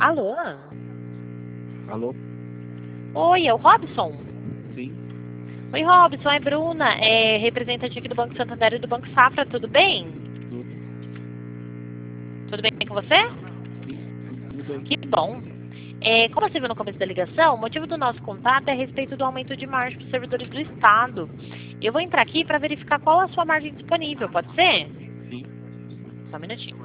Alô? Alô? Oi, é o Robson? Sim. Oi, Robson, é Bruna, representante aqui do Banco Santander e do Banco Safra, tudo bem? Tudo. Tudo bem com você? Sim. Tudo bem. Que bom. Como você viu no começo da ligação, o motivo do nosso contato é a respeito do aumento de margem para os servidores do Estado. Eu vou entrar aqui para verificar qual a sua margem disponível, pode ser? Sim. Só um minutinho.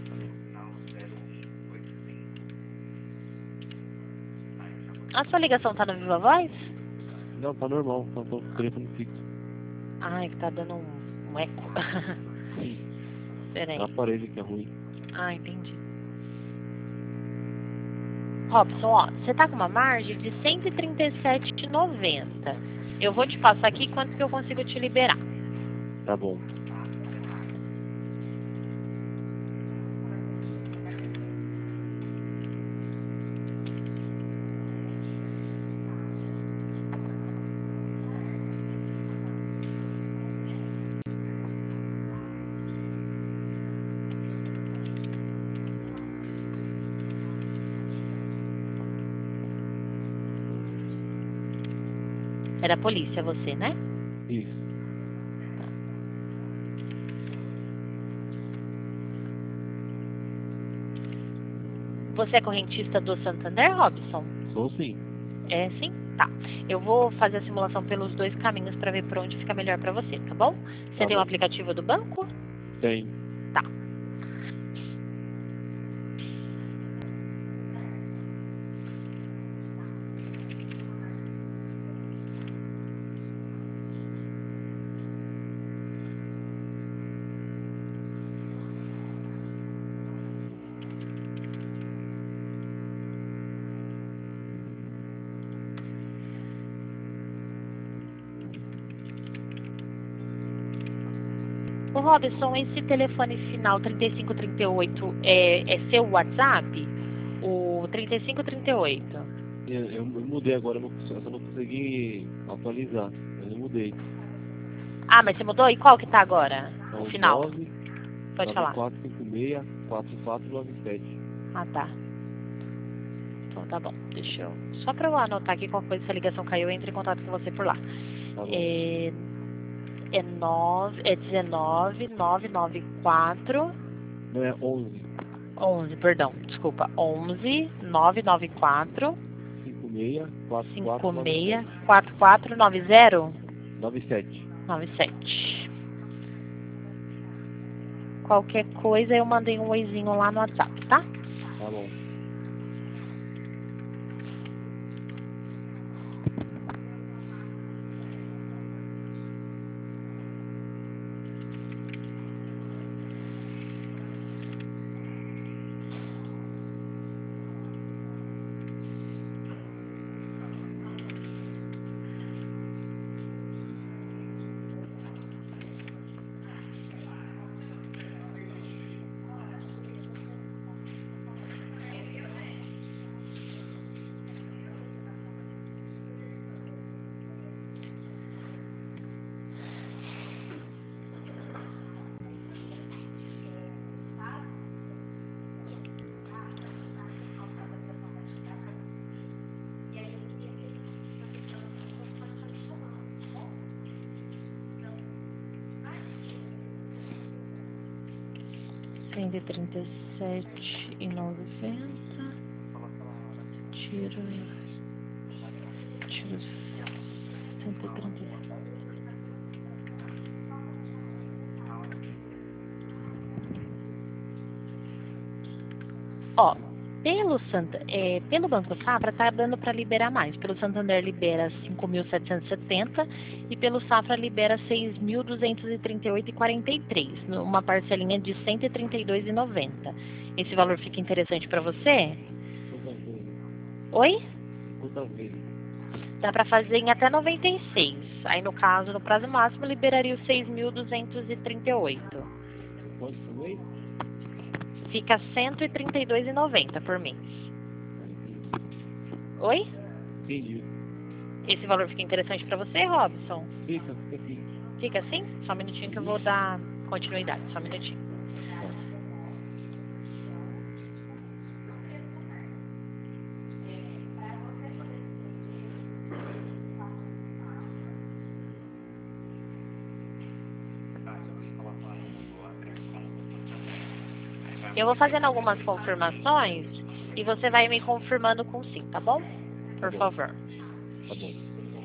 A sua ligação tá no Viva Voz? Não, tá normal. Só tô com o telefone fixo. Ai, que tá dando um eco. Sim. Peraí. É o aparelho que é ruim. Ah, entendi. Robson, ó, você tá com uma margem de 137,90. Eu vou te passar aqui quanto que eu consigo te liberar. Tá bom. É da polícia você, né? Isso. Você é correntista do Santander, Robson? Sou sim. É sim? Tá. Eu vou fazer a simulação pelos dois caminhos para ver por onde fica melhor para você, tá bom? Você Tá tem o bom. aplicativo do banco? Tem. Tá. Ô Robson, esse telefone final 3538 é seu WhatsApp? O 3538? Eu mudei agora, eu só não consegui atualizar. Mas eu mudei. Ah, mas você mudou? E qual que tá agora? É O o final? Pode falar. 994564497. Ah, tá. Então tá bom. Deixa eu... Só pra eu anotar aqui qualquer coisa, se a ligação caiu, eu entro em contato com você por lá. Tá bom. É 19994 Não, é 11 perdão, desculpa. 994 564497. 564490 97. 97. Qualquer coisa eu mandei um oizinho lá no WhatsApp, tá? Tá bom. R$ 137,90. Tiro 137. Ó, pelo Banco Safra tá dando para liberar mais. Pelo Santander libera 5.770 e pelo Safra libera 6.238,43, uma parcelinha de 132,90. Esse valor fica interessante para você? Quantas vezes? Oi? Quantas vezes? Dá para fazer em até 96. Aí no caso, no prazo máximo, liberaria os 6.238. Quanto por mês? Fica 132,90 por mês. Oi? Entendi. Esse valor fica interessante para você, Robson? Fica aqui. Fica assim? Só um minutinho que eu vou dar continuidade. Só um minutinho. Tá. Eu vou fazendo algumas confirmações e você vai me confirmando com sim, tá bom? Por bom. favor. Tá bom.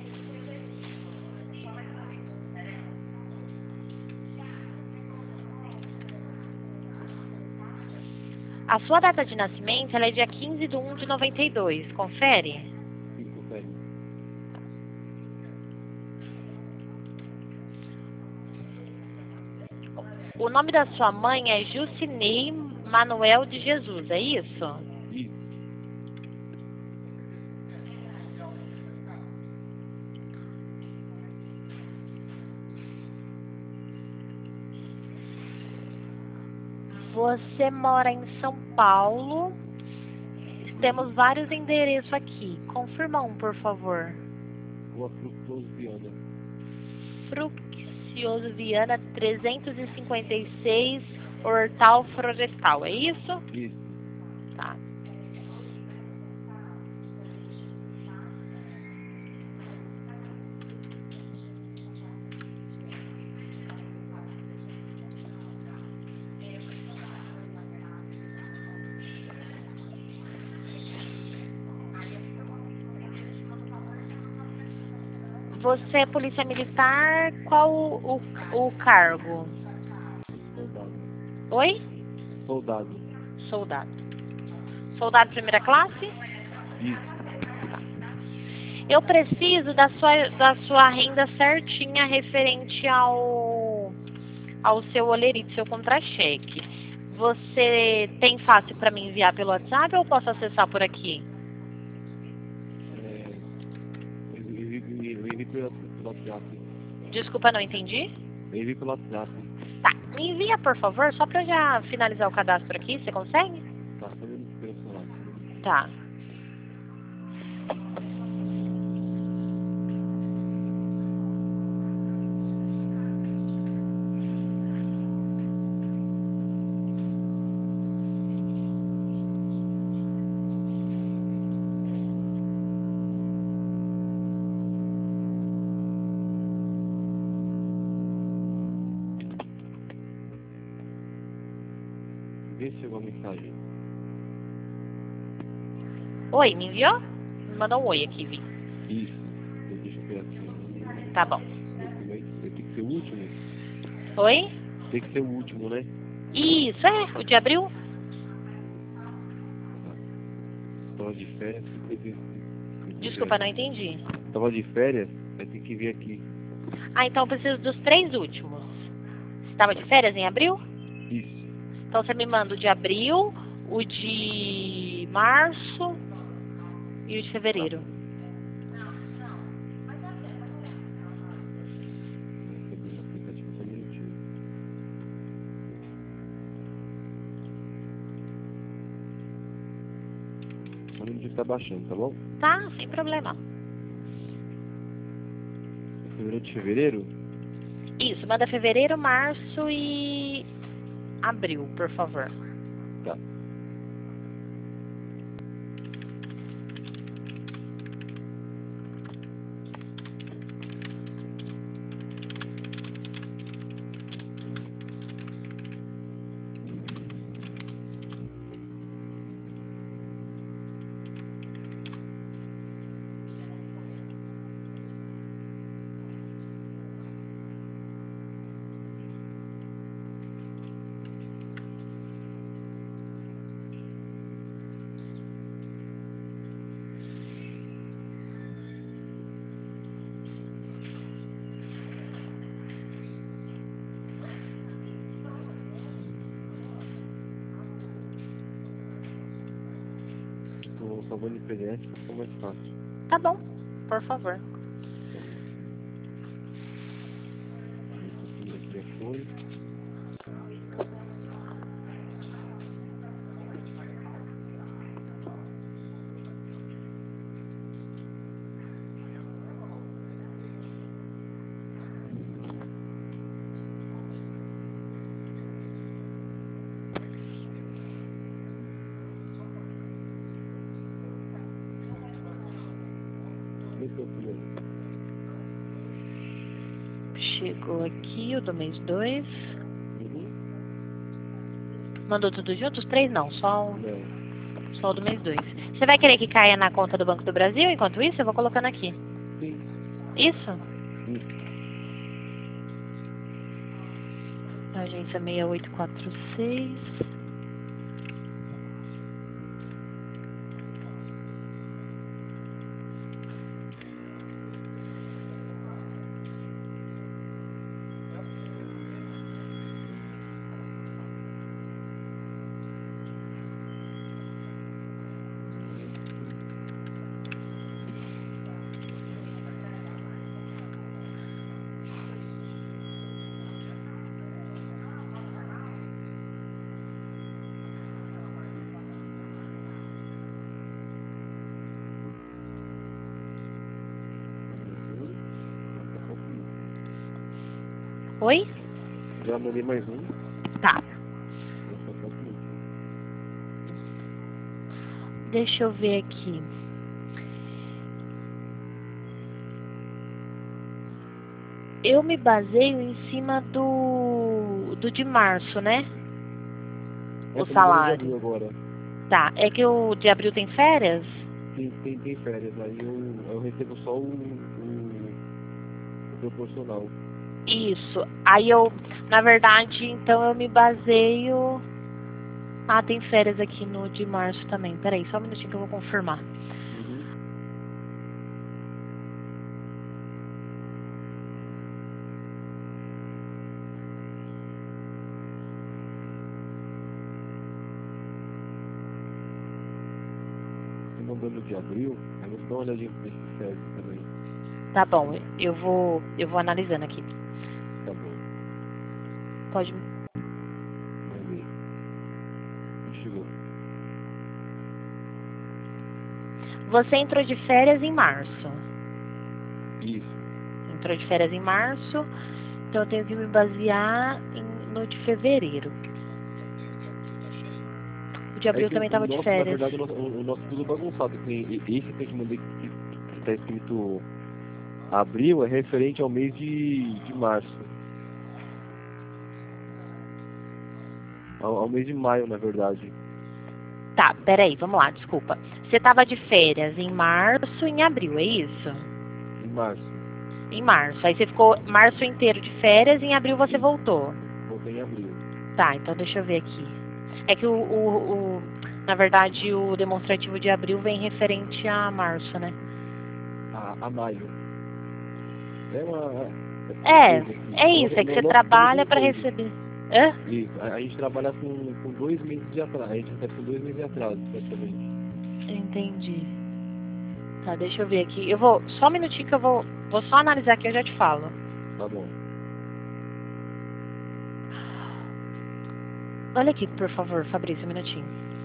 A sua data de nascimento ela é dia 15/1/92. Confere? Sim, confere. O nome da sua mãe é Jucinei Manuel de Jesus, é isso? Isso. Você mora em São Paulo. Temos vários endereços aqui. Confirma um, por favor. Rua Fructuoso Viana. Fructuoso Viana 356, Hortal Florestal, é isso? Isso. Tá. Você é polícia militar, qual o cargo? Soldado. Oi? Soldado. Soldado. Soldado primeira classe? Isso. Eu preciso da sua renda certinha referente ao seu olerite, seu contra-cheque. Você tem fácil para me enviar pelo WhatsApp ou posso acessar por aqui? Eu envio pelo WhatsApp. Desculpa, não entendi. Eu envio pelo WhatsApp. Tá, me envia, por favor, só para já finalizar o cadastro aqui, você consegue? Tá, só eu não pelo celular. Tá. Vê se chegou a mensagem. Oi, me enviou? Me mandou um oi aqui, Vi. Isso. Deixa eu ver aqui. Tá bom. Tem que ser o último? Oi? Tem que ser o último, né? Isso, é, o de abril? Tava de férias. Desculpa, não entendi. Tava de férias, vai ter que vir aqui. Ah, então eu preciso dos 3 últimos. Você estava de férias em abril? Isso. Então você me manda o de abril, o de março e o de fevereiro. Recebi no aplicativo só um minutinho. Só um minutinho que tá baixando, tá bom? Tá, sem problema. Fevereiro de fevereiro? Isso, manda fevereiro, março e abril, por favor. Tá. Tô salvando em PDF, fica mais fácil. Tá bom, por favor. Esse aqui já foi. Esse é o primeiro. Chegou aqui o do mês 2. Uhum. Mandou tudo junto? Os 3 não, só Não. o do mês 2. Você vai querer que caia na conta do Banco do Brasil? Enquanto isso, eu vou colocando aqui. Sim. Isso? Sim. Agência 6846. Oi? Já mandei mais um. Tá. Deixa eu ver aqui. Eu me baseio em cima do de março, né? O salário. Agora. Tá. É que o de abril tem férias? Tem férias. Aí eu recebo só o proporcional. Isso. Aí na verdade, então eu me baseio... Ah, tem férias aqui no de março também. Peraí, só um minutinho que eu vou confirmar. Uhum. Mandando de abril, aí você dá uma olhadinha pra esse férias também. Tá bom, eu vou analisando aqui. Tá bom. Pode... Mandei. Chegou. Você entrou de férias em março. Isso. Entrou de férias em março, então eu tenho que me basear no de fevereiro. O de abril também estava de férias. Na verdade, o nosso tudo bagunçado. Esse tem que mandar que tá escrito abril é referente ao mês de março. Ao mês de maio, na verdade. Tá, peraí, vamos lá, desculpa. Você estava de férias em março e em abril, é isso? Em março. Em março. Aí você ficou março inteiro de férias e em abril você voltou. Voltei em abril. Tá, então deixa eu ver aqui. É que na verdade, o demonstrativo de abril vem referente a março, né? A maio. É isso, é que você trabalha para receber. Hã? Isso, a gente trabalha com 2 meses de atraso. A gente recebe com 2 meses de atraso, praticamente. Entendi. Tá, deixa eu ver aqui. Só um minutinho que eu vou só analisar aqui, eu já te falo. Tá bom. Olha aqui, por favor, Fabrício, um minutinho.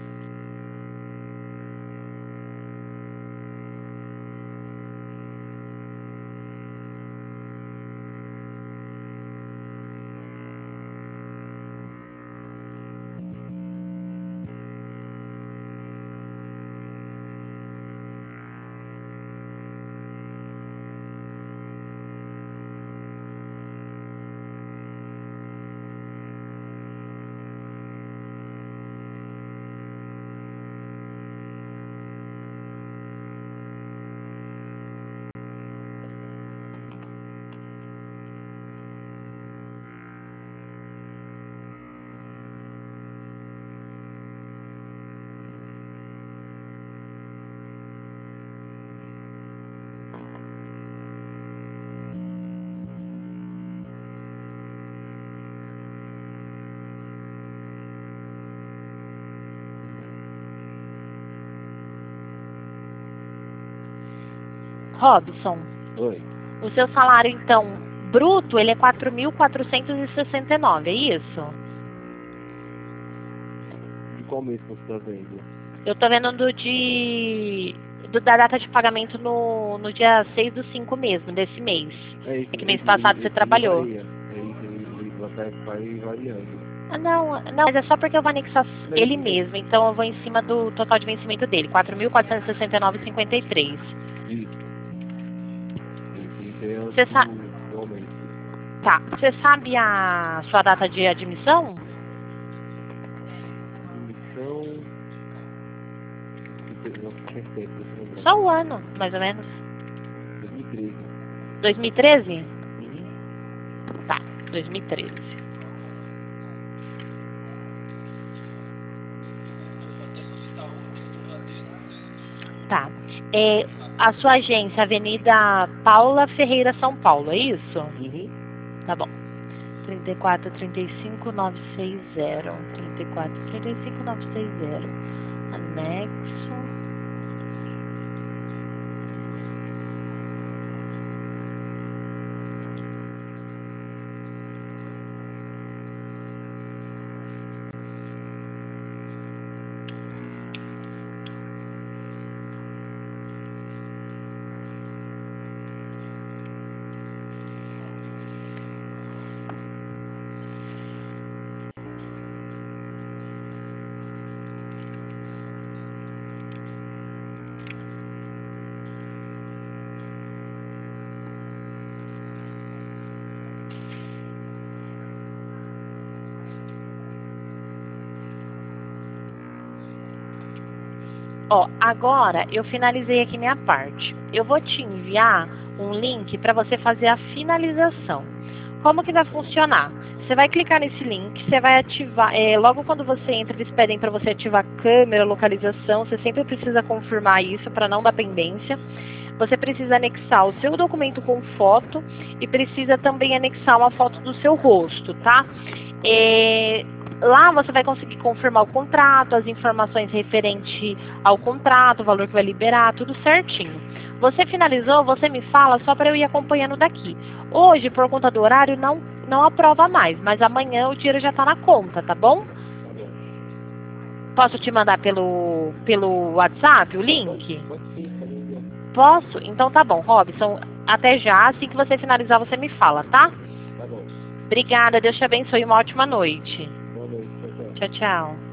Robson, Oi. o seu salário, então, bruto, ele é 4.469, é isso? De qual mês você está vendo? Eu tô vendo da data de pagamento no dia 6/5 mesmo, desse mês. É isso. É que mês passado você trabalhou. Varia. É isso, ele vai variando. Ah, não, mas é só porque eu vou anexar ele mesmo, então eu vou em cima do total de vencimento dele, 4.469,53. Isso. Você sabe... Tá, você sabe a sua data de admissão? não faz tempo, não. Só o ano, mais ou menos. 2013. 2013? Uhum. Tá, 2013. Tá. A sua agência, Avenida Paula Ferreira, São Paulo, é isso? Uhum. Tá bom. 34 35 960. 34 35 960. Anexo. Ó, agora eu finalizei aqui minha parte. Eu vou te enviar um link para você fazer a finalização. Como que vai funcionar? Você vai clicar nesse link, você vai ativar, logo quando você entra, eles pedem para você ativar câmera, localização, você sempre precisa confirmar isso para não dar pendência. Você precisa anexar o seu documento com foto e precisa também anexar uma foto do seu rosto, tá? Lá você vai conseguir confirmar o contrato, as informações referentes ao contrato, o valor que vai liberar, tudo certinho. Você finalizou, você me fala só para eu ir acompanhando daqui. Hoje, por conta do horário, não aprova mais, mas amanhã o dinheiro já está na conta, tá bom? Posso te mandar pelo WhatsApp o link? Posso? Então tá bom, Robson. Até já. Assim que você finalizar, você me fala, tá? Tá bom. Obrigada. Deus te abençoe. Uma ótima noite. Boa noite. Tchau, tchau. Tchau, tchau.